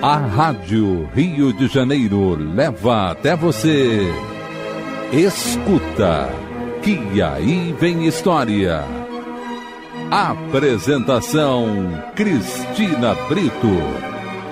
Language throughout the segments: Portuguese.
A Rádio Rio de Janeiro leva até você. Escuta, que aí vem história. Apresentação, Cristina Brito.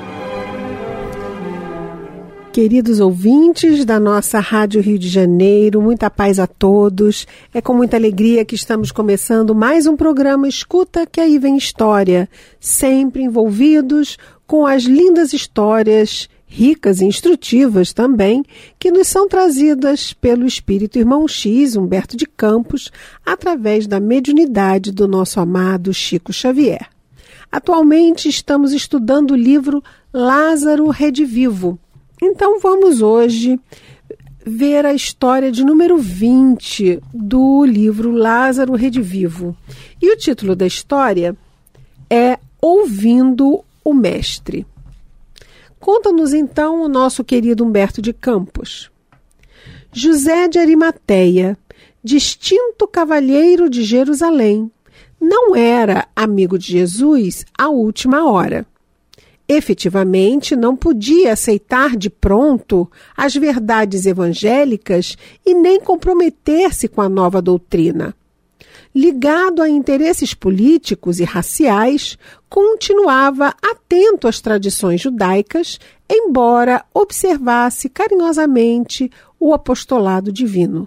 Queridos ouvintes da nossa Rádio Rio de Janeiro, muita paz a todos. É com muita alegria que estamos começando mais um programa Escuta, que aí vem história, sempre envolvidos com as lindas histórias, ricas e instrutivas também, que nos são trazidas pelo Espírito Irmão X, Humberto de Campos, através da mediunidade do nosso amado Chico Xavier. Atualmente estamos estudando o livro Lázaro Redivivo. Então vamos hoje ver a história de número 20 do livro Lázaro Redivivo. E o título da história é Ouvindo o Mestre. Conta-nos então o nosso querido Humberto de Campos. José de Arimateia, distinto cavalheiro de Jerusalém, não era amigo de Jesus à última hora. Efetivamente, não podia aceitar de pronto as verdades evangélicas e nem comprometer-se com a nova doutrina. Ligado a interesses políticos e raciais, continuava atento às tradições judaicas, embora observasse carinhosamente o apostolado divino.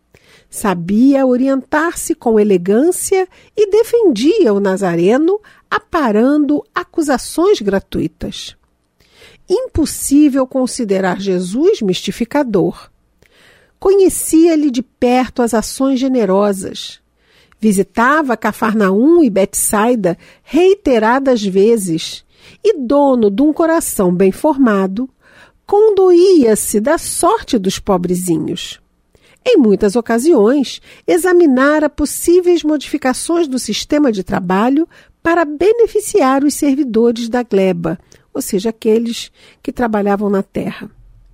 Sabia orientar-se com elegância e defendia o Nazareno, aparando acusações gratuitas. Impossível considerar Jesus mistificador. Conhecia-lhe de perto as ações generosas. Visitava Cafarnaum e Betsaida reiteradas vezes e, dono de um coração bem formado, condoía-se da sorte dos pobrezinhos. Em muitas ocasiões, examinara possíveis modificações do sistema de trabalho para beneficiar os servidores da gleba, ou seja, aqueles que trabalhavam na terra.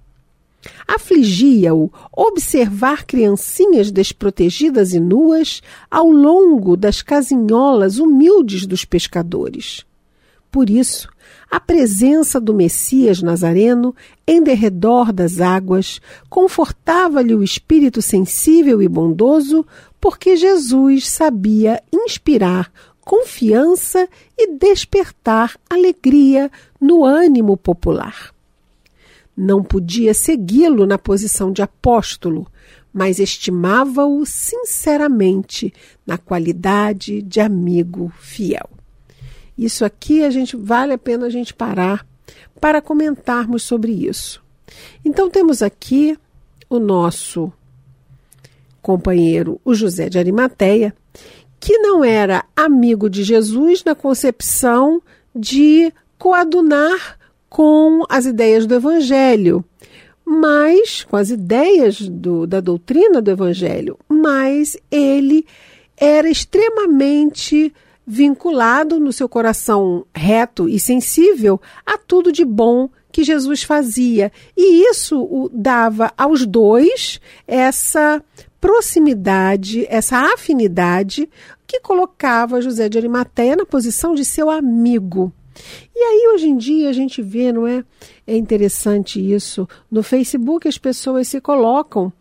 Afligia-o observar criancinhas desprotegidas e nuas ao longo das casinholas humildes dos pescadores. Por isso, a presença do Messias Nazareno em derredor das águas confortava-lhe o espírito sensível e bondoso, porque Jesus sabia inspirar confiança e despertar alegria no ânimo popular. Não podia segui-lo na posição de apóstolo, mas estimava-o sinceramente na qualidade de amigo fiel. Isso aqui vale a pena a gente parar para comentarmos sobre isso. Então temos aqui o nosso companheiro, o José de Arimateia, que não era amigo de Jesus na concepção de coadunar com as ideias do Evangelho, mas com as ideias da doutrina do Evangelho, mas ele era extremamente vinculado no seu coração reto e sensível a tudo de bom que Jesus fazia. E isso dava aos dois essa proximidade, essa afinidade que colocava José de Arimateia na posição de seu amigo. E aí hoje em dia a gente vê, não é? É interessante isso. No Facebook as pessoas se colocam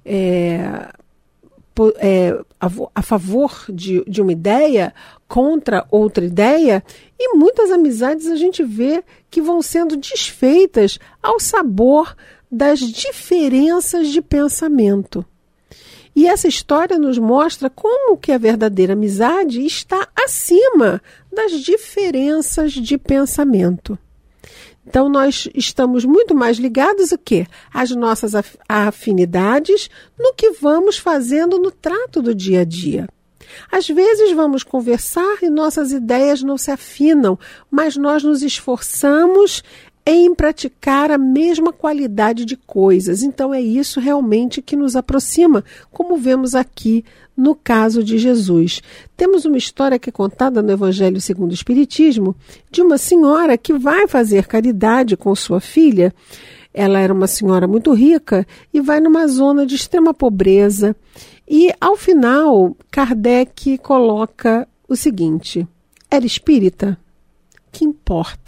a favor de uma ideia, contra outra ideia, e muitas amizades a gente vê que vão sendo desfeitas ao sabor das diferenças de pensamento. E essa história nos mostra como que a verdadeira amizade está acima das diferenças de pensamento. Então nós estamos muito mais ligados a quê? Às nossas afinidades no que vamos fazendo no trato do dia a dia. Às vezes vamos conversar e nossas ideias não se afinam, mas nós nos esforçamos em praticar a mesma qualidade de coisas. Então é isso realmente que nos aproxima, como vemos aqui no caso de Jesus. Temos uma história que é contada no Evangelho segundo o Espiritismo, de uma senhora que vai fazer caridade com sua filha. Ela era uma senhora muito rica e vai numa zona de extrema pobreza. E, ao final, Kardec coloca o seguinte: era espírita? Que importa?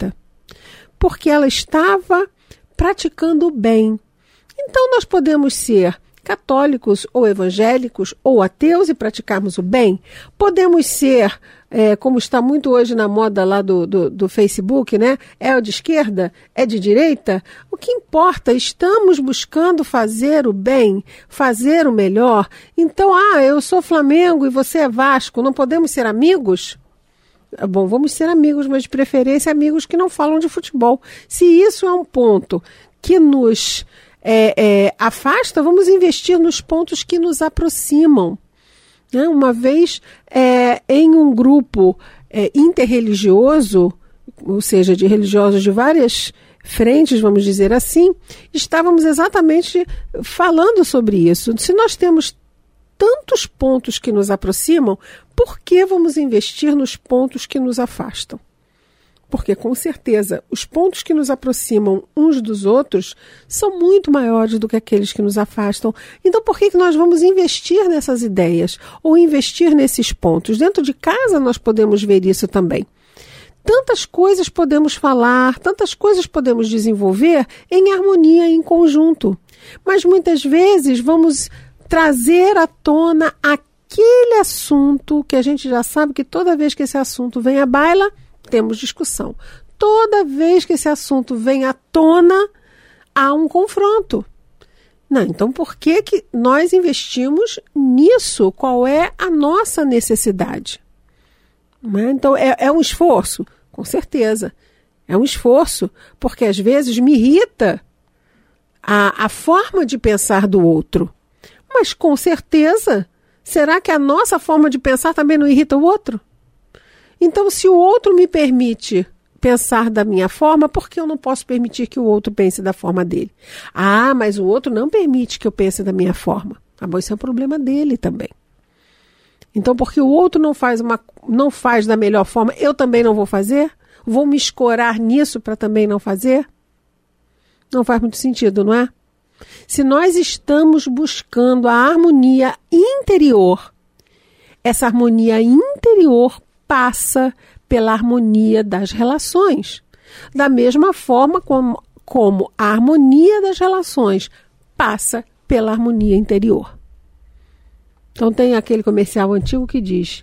Porque ela estava praticando o bem. Então nós podemos ser católicos ou evangélicos ou ateus e praticarmos o bem. Podemos ser, como está muito hoje na moda lá do Facebook, né? É de esquerda? É de direita? O que importa, estamos buscando fazer o bem, fazer o melhor. Então, eu sou Flamengo e você é Vasco, não podemos ser amigos? Bom, vamos ser amigos, mas de preferência amigos que não falam de futebol. Se isso é um ponto que nos afasta, vamos investir nos pontos que nos aproximam. Uma vez, em um grupo interreligioso, ou seja, de religiosos de várias frentes, vamos dizer assim, estávamos exatamente falando sobre isso. Se nós temos tantos pontos que nos aproximam, por que vamos investir nos pontos que nos afastam? Porque, com certeza, os pontos que nos aproximam uns dos outros são muito maiores do que aqueles que nos afastam. Então, por que nós vamos investir nessas ideias ou investir nesses pontos? Dentro de casa nós podemos ver isso também. Tantas coisas podemos falar, tantas coisas podemos desenvolver em harmonia, em conjunto. Mas, muitas vezes, vamos trazer à tona aquele assunto que a gente já sabe que toda vez que esse assunto vem à baila, temos discussão. Toda vez que esse assunto vem à tona, há um confronto. Não, então por que nós investimos nisso? Qual é a nossa necessidade? Então é um esforço? Com certeza. É um esforço, porque às vezes me irrita a forma de pensar do outro. Mas com certeza, será que a nossa forma de pensar também não irrita o outro? Então, se o outro me permite pensar da minha forma, por que eu não posso permitir que o outro pense da forma dele? Mas o outro não permite que eu pense da minha forma. Bom, isso é um problema dele também. Então, porque o outro não faz da melhor forma, eu também não vou fazer? Vou me escorar nisso para também não fazer? Não faz muito sentido, não é? Se nós estamos buscando a harmonia interior, essa harmonia interior passa pela harmonia das relações. Da mesma forma como a harmonia das relações passa pela harmonia interior. Então tem aquele comercial antigo que diz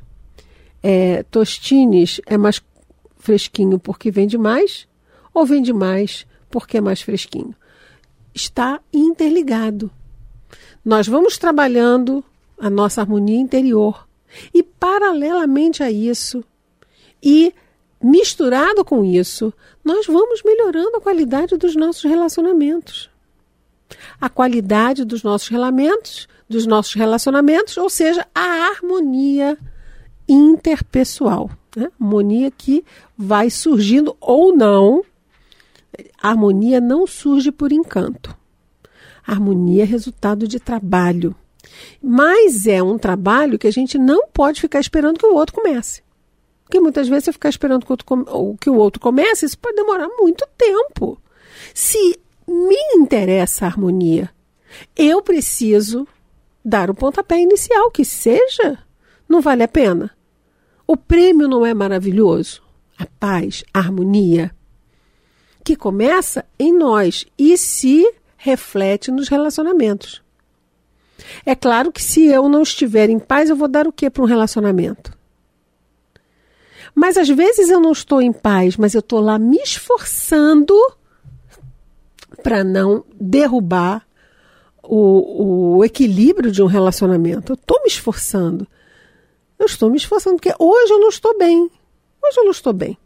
Tostines é mais fresquinho porque vende mais ou vende mais porque é mais fresquinho? Está interligado. Nós vamos trabalhando a nossa harmonia interior e, paralelamente a isso, e misturado com isso, nós vamos melhorando a qualidade dos nossos relacionamentos. A qualidade dos nossos relacionamentos, ou seja, a harmonia interpessoal. Né? Harmonia que vai surgindo ou não. A harmonia não surge por encanto. A harmonia é resultado de trabalho. Mas é um trabalho que a gente não pode ficar esperando que o outro comece. Porque muitas vezes, se eu ficar esperando que o outro comece, isso pode demorar muito tempo. Se me interessa a harmonia, eu preciso dar o pontapé inicial, que seja. Não vale a pena? O prêmio não é maravilhoso? A paz, a harmonia, que começa em nós e se reflete nos relacionamentos. É claro que se eu não estiver em paz, eu vou dar o que para um relacionamento? Mas às vezes eu não estou em paz, mas eu estou lá me esforçando para não derrubar o equilíbrio de um relacionamento. Eu estou me esforçando. Eu estou me esforçando porque hoje eu não estou bem. Hoje eu não estou bem.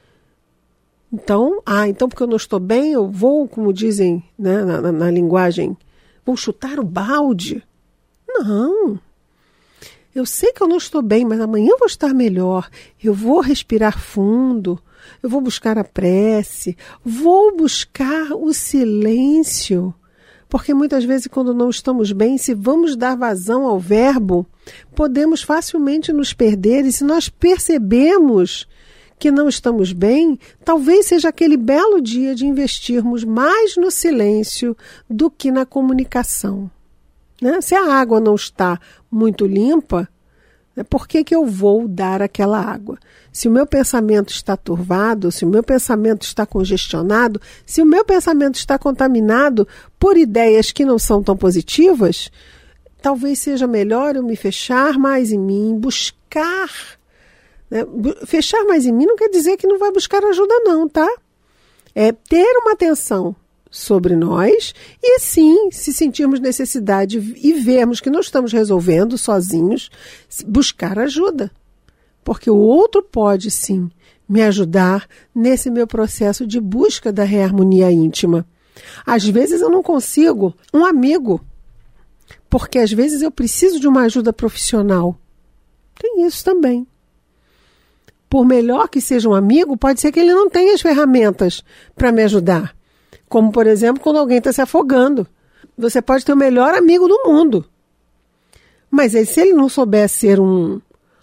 Então porque eu não estou bem, eu vou, como dizem, né, na linguagem, vou chutar o balde. Não. Eu sei que eu não estou bem, mas amanhã eu vou estar melhor. Eu vou respirar fundo, eu vou buscar a prece, vou buscar o silêncio. Porque muitas vezes, quando não estamos bem, se vamos dar vazão ao verbo, podemos facilmente nos perder. E se nós percebemos que não estamos bem, talvez seja aquele belo dia de investirmos mais no silêncio do que na comunicação. Né? Se a água não está muito limpa, Por que eu vou dar aquela água? Se o meu pensamento está turvado, se o meu pensamento está congestionado, se o meu pensamento está contaminado por ideias que não são tão positivas, talvez seja melhor eu me fechar mais em mim, buscar. Né? Fechar mais em mim não quer dizer que não vai buscar ajuda não, tá? É ter uma atenção sobre nós e sim, se sentirmos necessidade e vermos que não estamos resolvendo sozinhos, buscar ajuda. Porque o outro pode sim me ajudar nesse meu processo de busca da reharmonia íntima. Às vezes eu não consigo um amigo, porque às vezes eu preciso de uma ajuda profissional. Tem isso também. Por melhor que seja um amigo, pode ser que ele não tenha as ferramentas para me ajudar. Como, por exemplo, quando alguém está se afogando. Você pode ter o melhor amigo do mundo. Mas aí, se ele não souber ser um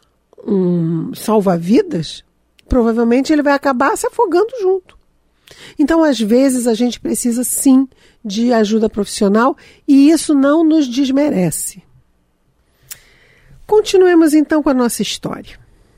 salva-vidas, provavelmente ele vai acabar se afogando junto. Então, às vezes, a gente precisa, sim, de ajuda profissional e isso não nos desmerece. Continuemos, então, com a nossa história.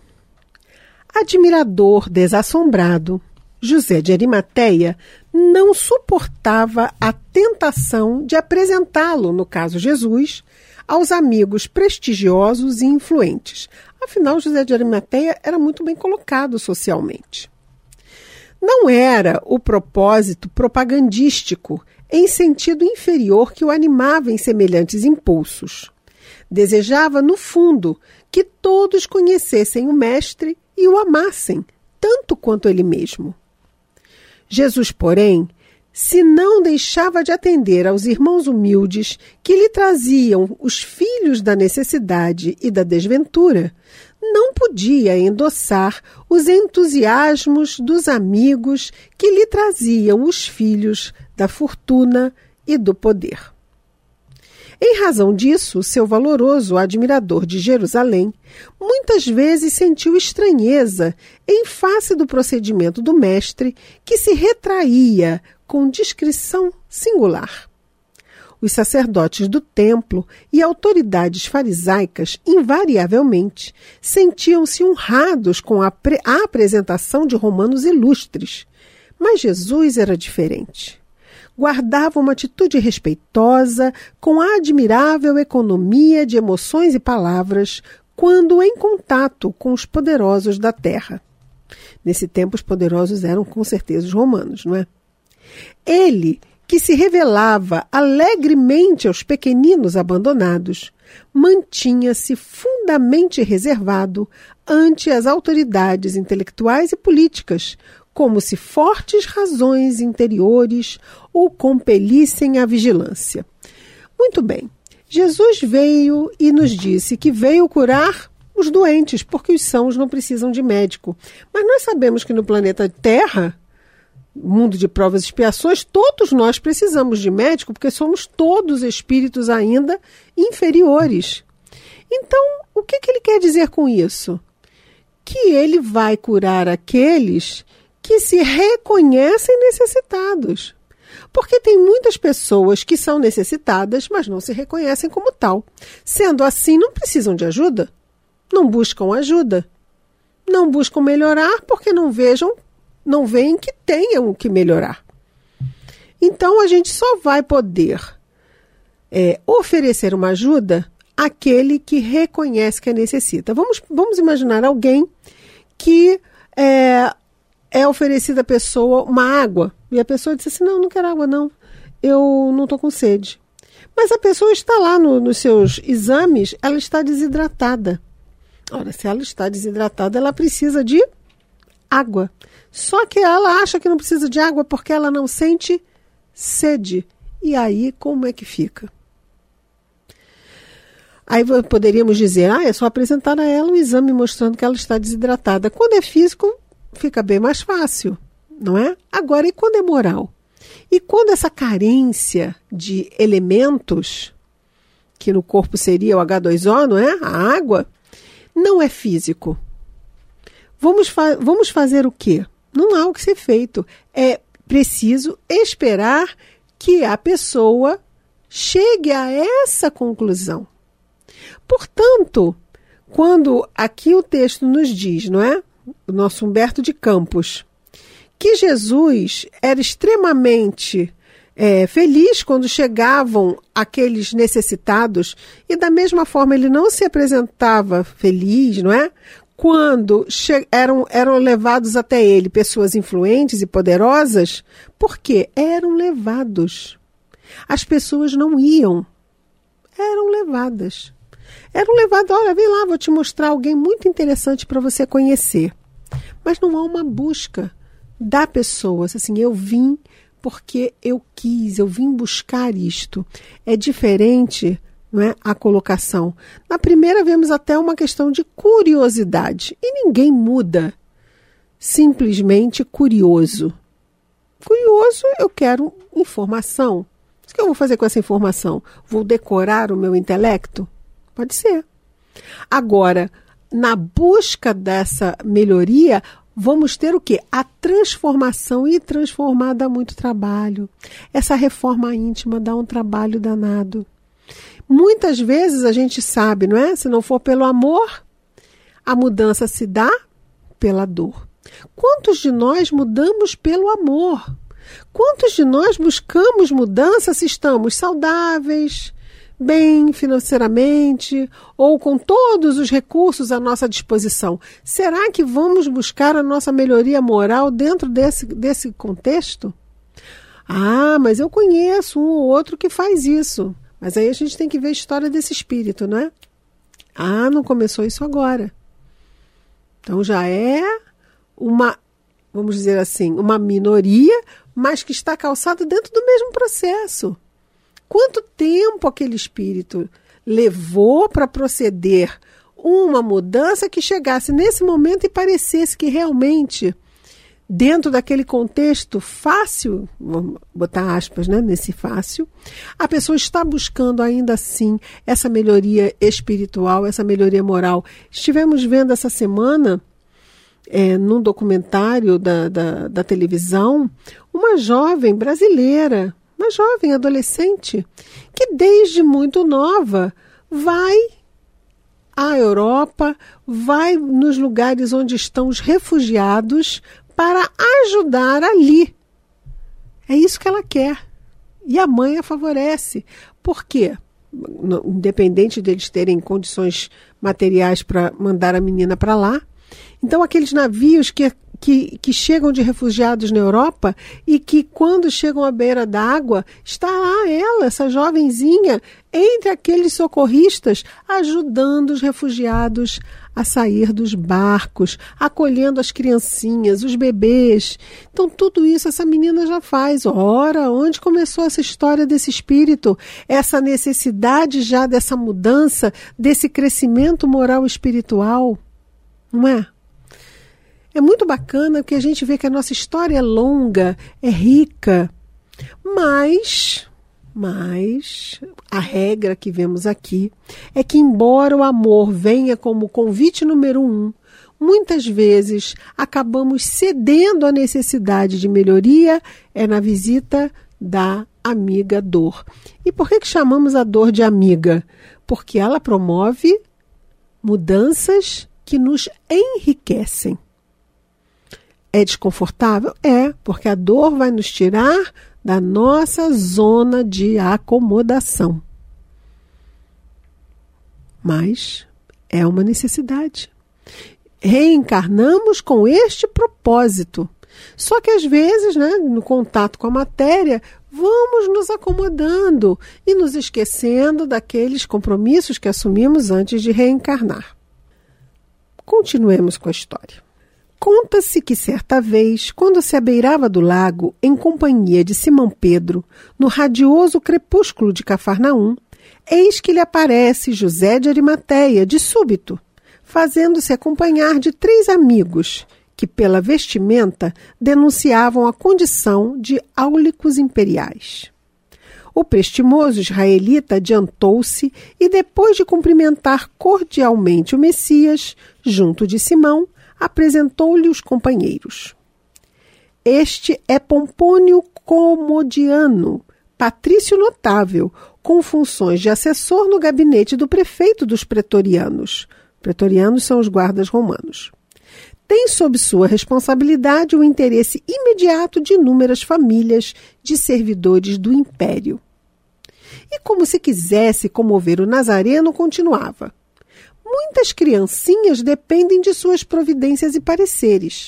Admirador, desassombrado, José de Arimateia não suportava a tentação de apresentá-lo, no caso Jesus, aos amigos prestigiosos e influentes. Afinal, José de Arimateia era muito bem colocado socialmente. Não era o propósito propagandístico em sentido inferior que o animava em semelhantes impulsos. Desejava, no fundo, que todos conhecessem o Mestre e o amassem, tanto quanto ele mesmo. Jesus, porém, se não deixava de atender aos irmãos humildes que lhe traziam os filhos da necessidade e da desventura, não podia endossar os entusiasmos dos amigos que lhe traziam os filhos da fortuna e do poder. Em razão disso, seu valoroso admirador de Jerusalém muitas vezes sentiu estranheza em face do procedimento do mestre, que se retraía com discrição singular. Os sacerdotes do templo e autoridades farisaicas, invariavelmente, sentiam-se honrados com a apresentação de romanos ilustres, mas Jesus era diferente. Guardava uma atitude respeitosa, com admirável economia de emoções e palavras, quando em contato com os poderosos da terra. Nesse tempo, os poderosos eram, com certeza, os romanos, não é? Ele, que se revelava alegremente aos pequeninos abandonados, mantinha-se fundamente reservado ante as autoridades intelectuais e políticas, como se fortes razões interiores o compelissem à vigilância. Muito bem, Jesus veio e nos disse que veio curar os doentes, porque os sãos não precisam de médico. Mas nós sabemos que no planeta Terra, mundo de provas e expiações, todos nós precisamos de médico, porque somos todos espíritos ainda inferiores. Então, o que ele quer dizer com isso? Que ele vai curar aqueles que se reconhecem necessitados. Porque tem muitas pessoas que são necessitadas, mas não se reconhecem como tal. Sendo assim, não precisam de ajuda, não buscam ajuda, não buscam melhorar porque não veem que tenham o que melhorar. Então, a gente só vai poder oferecer uma ajuda àquele que reconhece que a necessita. Vamos imaginar alguém que é oferecida à pessoa uma água, e a pessoa diz assim, não quero água não, eu não estou com sede. Mas a pessoa está lá nos seus exames, ela está desidratada. Ora, se ela está desidratada, ela precisa de água. Só que ela acha que não precisa de água porque ela não sente sede. E aí, como é que fica? Aí poderíamos dizer, é só apresentar a ela um exame mostrando que ela está desidratada. Quando é físico, fica bem mais fácil, não é? Agora, e quando é moral? E quando essa carência de elementos, que no corpo seria o H2O, não é? A água, não é físico. Vamos fazer o quê? Não há o que ser feito. É preciso esperar que a pessoa chegue a essa conclusão. Portanto, Quando aqui o texto nos diz, não é? O nosso Humberto de Campos, que Jesus era extremamente feliz quando chegavam aqueles necessitados, e da mesma forma ele não se apresentava feliz, não é? Quando eram levados até ele pessoas influentes e poderosas. Por quê? Eram levados. As pessoas não iam. Eram levadas. Olha, vem lá, vou te mostrar alguém muito interessante para você conhecer. Mas não há uma busca da pessoa. Assim, eu vim porque eu quis, eu vim buscar isto. É diferente, não é, a colocação. Na primeira vemos até uma questão de curiosidade. E ninguém muda simplesmente curioso. Curioso, eu quero informação. O que eu vou fazer com essa informação? Vou decorar o meu intelecto? Pode ser. Agora, na busca dessa melhoria, vamos ter o quê? A transformação, e transformar dá muito trabalho. Essa reforma íntima dá um trabalho danado. Muitas vezes a gente sabe, não é? Se não for pelo amor, a mudança se dá pela dor. Quantos de nós mudamos pelo amor? Quantos de nós buscamos mudança se estamos saudáveis, bem financeiramente, ou com todos os recursos à nossa disposição? Será que vamos buscar a nossa melhoria moral dentro desse contexto? Ah, mas eu conheço um ou outro que faz isso. Mas aí a gente tem que ver a história desse espírito, não é? Ah, não começou isso agora. Então já é uma, vamos dizer assim, uma minoria, mas que está calçada dentro do mesmo processo. Quanto tempo aquele espírito levou para proceder uma mudança que chegasse nesse momento e parecesse que realmente, dentro daquele contexto fácil, vamos botar aspas, né, nesse fácil, a pessoa está buscando ainda assim essa melhoria espiritual, essa melhoria moral. Estivemos vendo essa semana, num documentário da televisão, uma jovem brasileira, uma jovem adolescente, que desde muito nova vai à Europa, vai nos lugares onde estão os refugiados para ajudar ali. É isso que ela quer. E a mãe a favorece. Por quê? Independente deles terem condições materiais para mandar a menina para lá. Então, aqueles navios que chegam de refugiados na Europa e que, quando chegam à beira da água, está lá ela, essa jovenzinha, entre aqueles socorristas, ajudando os refugiados a sair dos barcos, acolhendo as criancinhas, os bebês. Então, tudo isso essa menina já faz. Ora, onde começou essa história desse espírito? Essa necessidade já dessa mudança, desse crescimento moral e espiritual? Não é? É muito bacana porque a gente vê que a nossa história é longa, é rica, mas a regra que vemos aqui é que, embora o amor venha como convite número 1, muitas vezes acabamos cedendo à necessidade de melhoria na visita da amiga dor. E por que chamamos a dor de amiga? Porque ela promove mudanças que nos enriquecem. É desconfortável? É, porque a dor vai nos tirar da nossa zona de acomodação. Mas é uma necessidade. Reencarnamos com este propósito. Só que às vezes, né, no contato com a matéria, vamos nos acomodando e nos esquecendo daqueles compromissos que assumimos antes de reencarnar. Continuemos com a história. Conta-se que certa vez, quando se abeirava do lago, em companhia de Simão Pedro, no radioso crepúsculo de Cafarnaum, eis que lhe aparece José de Arimateia, de súbito, fazendo-se acompanhar de 3 amigos, que pela vestimenta denunciavam a condição de áulicos imperiais. O prestimoso israelita adiantou-se e, depois de cumprimentar cordialmente o Messias, junto de Simão, apresentou-lhe os companheiros. Este é Pompônio Comodiano, patrício notável, com funções de assessor no gabinete do prefeito dos pretorianos, Pretorianos são os guardas romanos. Tem sob sua responsabilidade o interesse imediato de inúmeras famílias de servidores do império. E como se quisesse comover o Nazareno, continuava: muitas criancinhas dependem de suas providências e pareceres.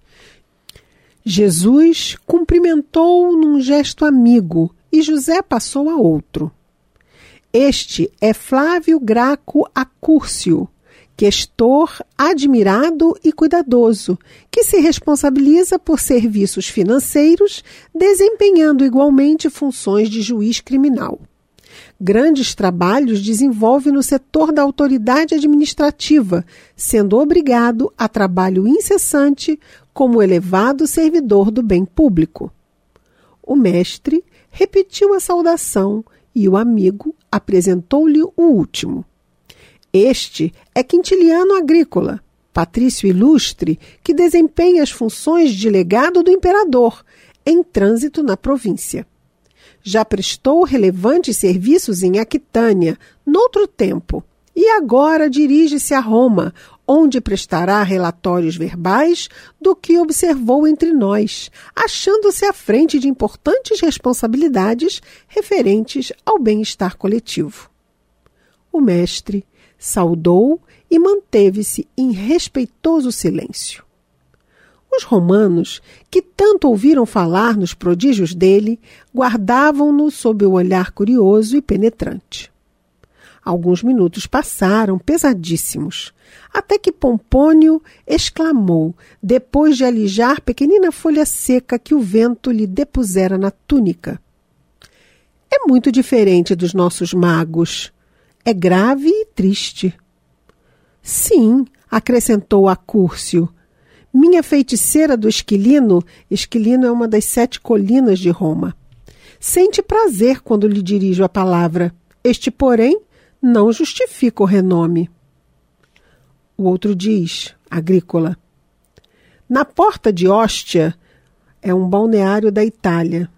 Jesus cumprimentou-o num gesto amigo e José passou a outro. Este é Flávio Graco Acúrcio, questor admirado e cuidadoso, que se responsabiliza por serviços financeiros, desempenhando igualmente funções de juiz criminal. Grandes trabalhos desenvolve no setor da autoridade administrativa, sendo obrigado a trabalho incessante como elevado servidor do bem público. O mestre repetiu a saudação e o amigo apresentou-lhe o último. Este é Quintiliano Agrícola, patrício ilustre que desempenha as funções de legado do imperador, em trânsito na província. Já prestou relevantes serviços em Aquitânia, noutro tempo, e agora dirige-se a Roma, onde prestará relatórios verbais do que observou entre nós, achando-se à frente de importantes responsabilidades referentes ao bem-estar coletivo. O mestre saudou e manteve-se em respeitoso silêncio. Os romanos, que tanto ouviram falar nos prodígios dele, guardavam-no sob o olhar curioso e penetrante. Alguns minutos passaram pesadíssimos, até que Pompônio exclamou, depois de alijar pequenina folha seca que o vento lhe depusera na túnica: é muito diferente dos nossos magos. É grave e triste. Sim, acrescentou Acúrcio. Minha feiticeira do Esquilino, Esquilino é uma das 7 colinas de Roma, sente prazer quando lhe dirijo a palavra. Este, porém, não justifica o renome. O outro diz, Agrícola: na porta de Ostia, é um balneário da Itália.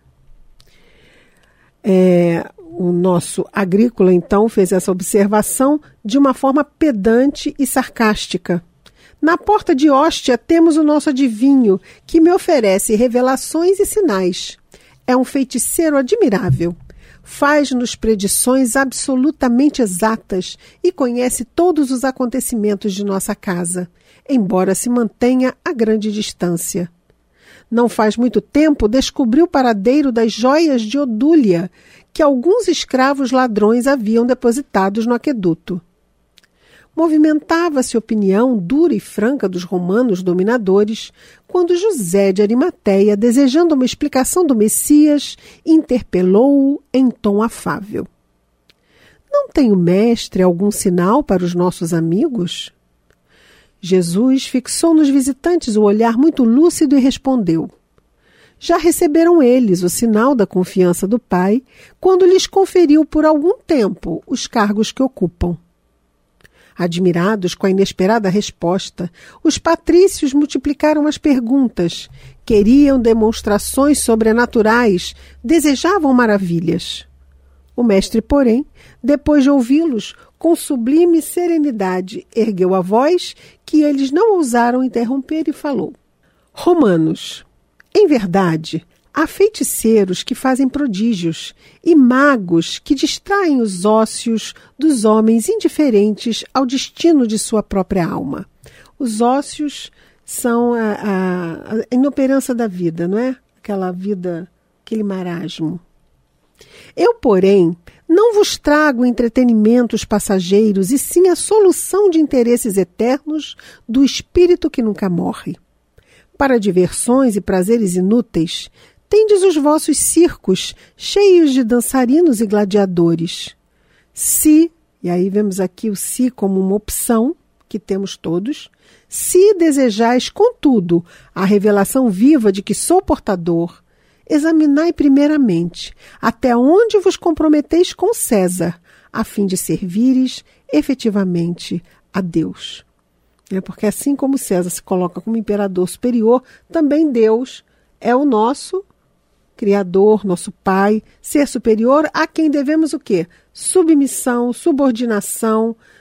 O nosso Agrícola, então, fez essa observação de uma forma pedante e sarcástica. Na porta de Ostia temos o nosso adivinho, que me oferece revelações e sinais. É um feiticeiro admirável. Faz-nos predições absolutamente exatas e conhece todos os acontecimentos de nossa casa, embora se mantenha a grande distância. Não faz muito tempo descobriu o paradeiro das joias de Odúlia, que alguns escravos ladrões haviam depositados no aqueduto. Movimentava-se a opinião dura e franca dos romanos dominadores, quando José de Arimateia, desejando uma explicação do Messias, interpelou-o em tom afável. Não tem o mestre algum sinal para os nossos amigos? Jesus fixou nos visitantes o olhar muito lúcido e respondeu: já receberam eles o sinal da confiança do Pai, quando lhes conferiu por algum tempo os cargos que ocupam. Admirados com a inesperada resposta, os patrícios multiplicaram as perguntas, queriam demonstrações sobrenaturais, desejavam maravilhas. O mestre, porém, depois de ouvi-los, com sublime serenidade, ergueu a voz que eles não ousaram interromper e falou: Romanos, em verdade, há feiticeiros que fazem prodígios e magos que distraem os ócios dos homens indiferentes ao destino de sua própria alma. Os ócios são a inoperância da vida, não é? Aquela vida, aquele marasmo. Eu, porém, não vos trago entretenimentos passageiros, e sim a solução de interesses eternos do espírito que nunca morre. Para diversões e prazeres inúteis, tendes os vossos circos, cheios de dançarinos e gladiadores. Se, e aí vemos aqui o se como uma opção, que temos todos, se desejais, contudo, a revelação viva de que sou portador, examinai primeiramente até onde vos comprometeis com César, a fim de servires efetivamente a Deus. Porque assim como César se coloca como imperador superior, também Deus é o nosso Criador, nosso Pai, ser superior a quem devemos o quê? Submissão, subordinação,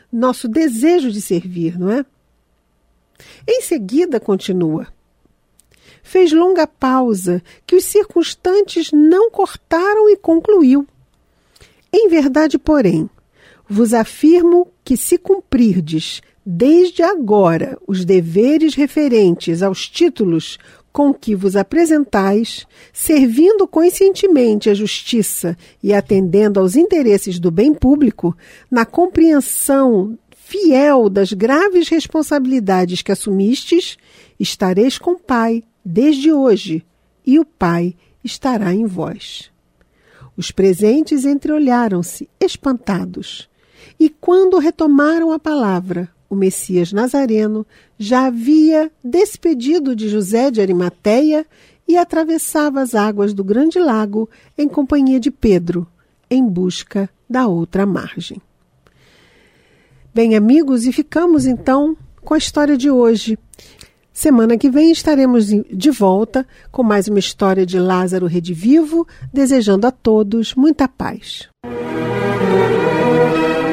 nosso desejo de servir, não é? Em seguida, continua. Fez longa pausa, que os circunstantes não cortaram e concluiu. Em verdade, porém, vos afirmo que se cumprirdes desde agora os deveres referentes aos títulos com que vos apresentais, servindo conscientemente a justiça e atendendo aos interesses do bem público, na compreensão fiel das graves responsabilidades que assumistes, estareis com o Pai desde hoje, e o Pai estará em vós. Os presentes entreolharam-se, espantados, e quando retomaram a palavra, o Messias Nazareno já havia despedido de José de Arimateia e atravessava as águas do grande lago em companhia de Pedro, em busca da outra margem. Bem, amigos, e ficamos então com a história de hoje. Semana que vem estaremos de volta com mais uma história de Lázaro redivivo, desejando a todos muita paz.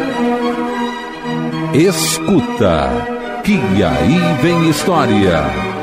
Escuta, que aí vem história.